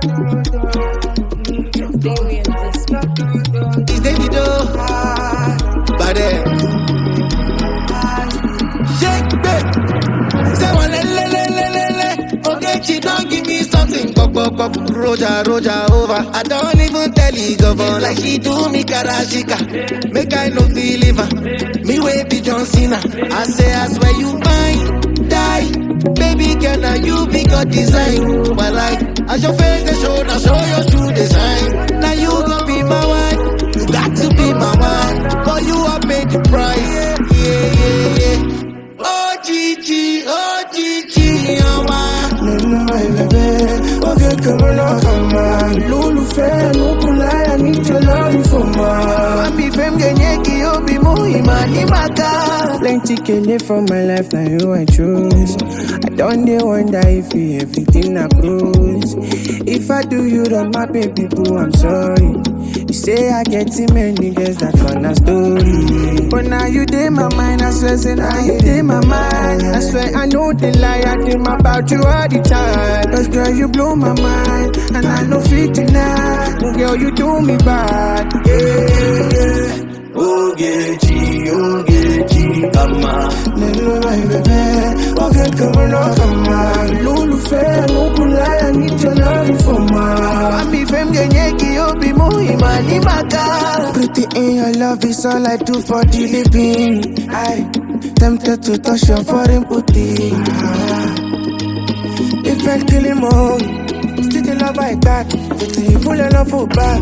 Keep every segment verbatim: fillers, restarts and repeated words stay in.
It's Davido, Bade. Shake back, say one le le le le le le. Okay, she don't give me something. Pop pop pop, Roja Roja over. I don't even tell you govern like she do me karashika. Make I no feel liver. Me way be John Cena. I say I swear you mine, die. Baby girl, now you be God design. But like, as your face they show, now show your true design. Now you gon' be my wife. You got to be my wife. For you I paid the price. Yeah, yeah, yeah. Oh Gigi, oh Gigi, oh my. Nene my baby, okay come on, come on. Lulu fair, no kulai, I need your love for ma. Happy fame genyeki, obi muhima ni maka. Plenty kenye from my life, now you I choose. I don't dey wonder if you everything I cruise. If I do you wrong, my baby boo, I'm sorry. You say I get too many girls, that's one a story. But now you dey my mind, I swear, say now you dey my mind. I swear I know the lie, I dream about you all the time. Cause girl, you blow my mind, and I know fit tonight. Oh girl, you do me bad. Yeah, yeah. Ogechi, Ogechi, come on. Nene my baby, okay come on, come on. Lulu fair, no kulai, I need your love for ma. Happy fame genyeki, obi muhima ni maka. Pretty in your love is all I do for the living. I tempted to touch your foreign booty. Ah. If I kill him all, still the love like that. Pretty full of love for back.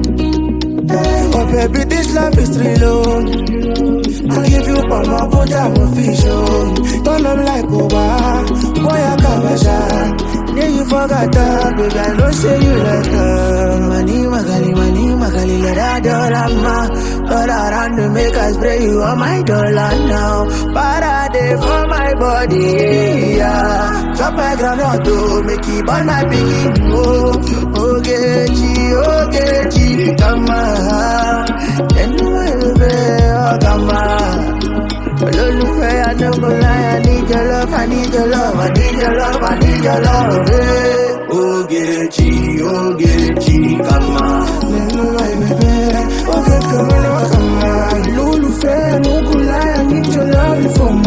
Oh baby, this love is real. Oh. I give you all my put I will fish. Don't love like Oba. Boy, I come a shot. Yeah, you forgot that, baby. I don't say you like her. Money, magali, money, magali, let her dollar, ma. But around to make us spray you on my dollar now. Parade for my body, yeah. Drop my ground to make it burn my biggie. Oh, Ogechi, Ogechi, come on. Anyway, baby, oh, come on. Olólùfẹ́, I no go lie, I need your love, I need your love, I need your love, I need your love, eh. Ogechi, Ogechi, come on. Nene my baby, okay come on, come on. Olólùfẹ́, I no go lie, I need your love for me.